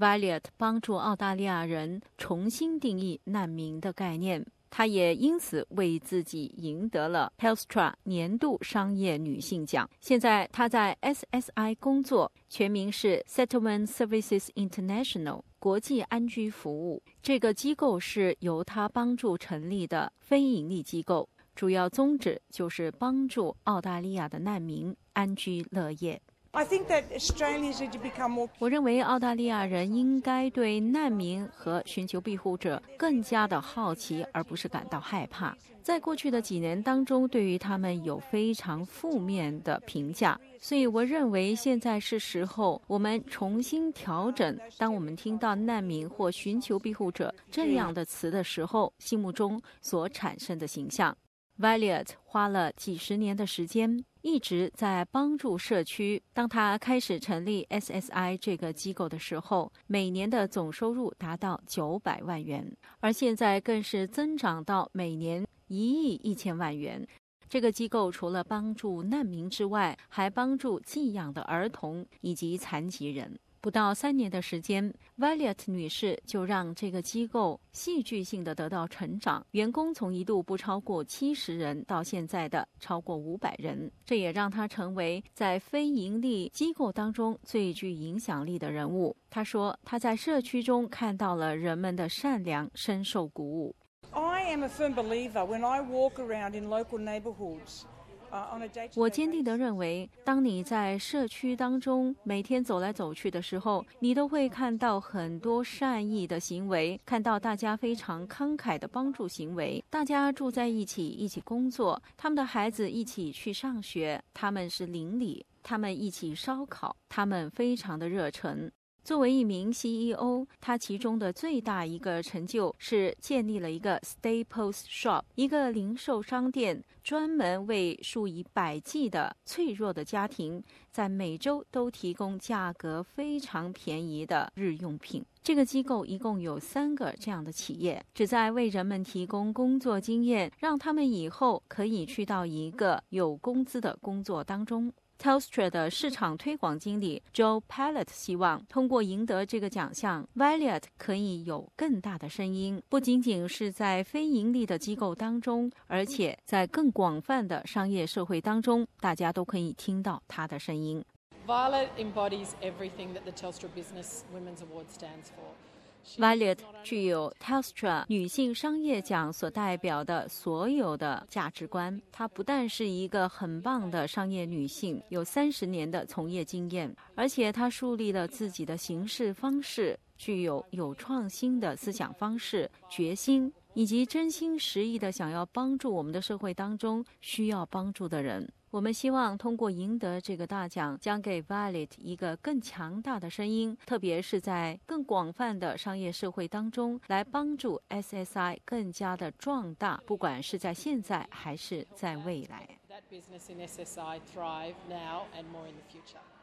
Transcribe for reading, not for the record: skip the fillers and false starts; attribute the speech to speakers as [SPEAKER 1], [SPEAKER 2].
[SPEAKER 1] Valiant 帮助澳大利亚人重新定义难民的概念，他也因此为自己赢得了 Telstra 年度商业女性奖。现在他在 SSI 工作，全名是 Settlement Services International 国际安居服务。这个机构是由他帮助成立的非营利机构，主要宗旨就是帮助澳大利亚的难民安居乐业。我认为澳大利亚人应该对难民和寻求庇护者更加的好奇，而不是感到害怕。在过去的几年当中，对于他们有非常负面的评价，所以我认为现在是时候我们重新调整，当我们听到难民或寻求庇护者这样的词的时候，心目中所产生的形象。Valiant 花了几十年的时间，一直在帮助社区。当他开始成立 SSI 这个机构的时候，每年的总收入达到900万元，而现在更是增长到每年1亿1000万元。这个机构除了帮助难民之外，还帮助寄养的儿童以及残疾人。不到3年的时间 Valiant 女士就让这个机构戏剧性的得到成长，员工从一度不超过70人到现在的超过500人，这也让她成为在非营利机构当中最具影响力的人物。她说她在社区中看到了人们的善良，深受鼓舞。
[SPEAKER 2] I am a firm believer when I walk around in local neighbourhoods
[SPEAKER 1] 我坚定地认为，当你在社区当中每天走来走去的时候，你都会看到很多善意的行为，看到大家非常慷慨的帮助行为。大家住在一起，一起工作，他们的孩子一起去上学，他们是邻里，他们一起烧烤，他们非常的热忱。作为一名 CEO， 他其中的最大一个成就是建立了一个 Staples Shop， 一个零售商店，专门为数以百计的脆弱的家庭，在每周都提供价格非常便宜的日用品。这个机构一共有3个这样的企业，旨在为人们提供工作经验，让他们以后可以去到一个有工资的工作当中。Telstra 的市场推广经理 Joe Pallett 希望通过赢得这个奖项 Valiant 可以有更大的声音，不仅仅是在非盈利的机构当中，而且在更广泛的商业社会当中，大家都可以听到他的声音。
[SPEAKER 3] Violet embodies everything that the Telstra Business Women's Award stands
[SPEAKER 1] for.Valiant 具有 Telstra 女性商业奖所代表的所有的价值观。她不但是一个很棒的商业女性，有30年的从业经验，而且她树立了自己的行事方式，具有创新的思想方式、决心，以及真心实意的想要帮助我们的社会当中需要帮助的人。我们希望通过赢得这个大奖，将给 Valiant 一个更强大的声音，特别是在更广泛的商业社会当中，来帮助 SSI 更加的壮大，不管是在现在还是在未来。
[SPEAKER 3] That business in SSI thrive now and more in the future.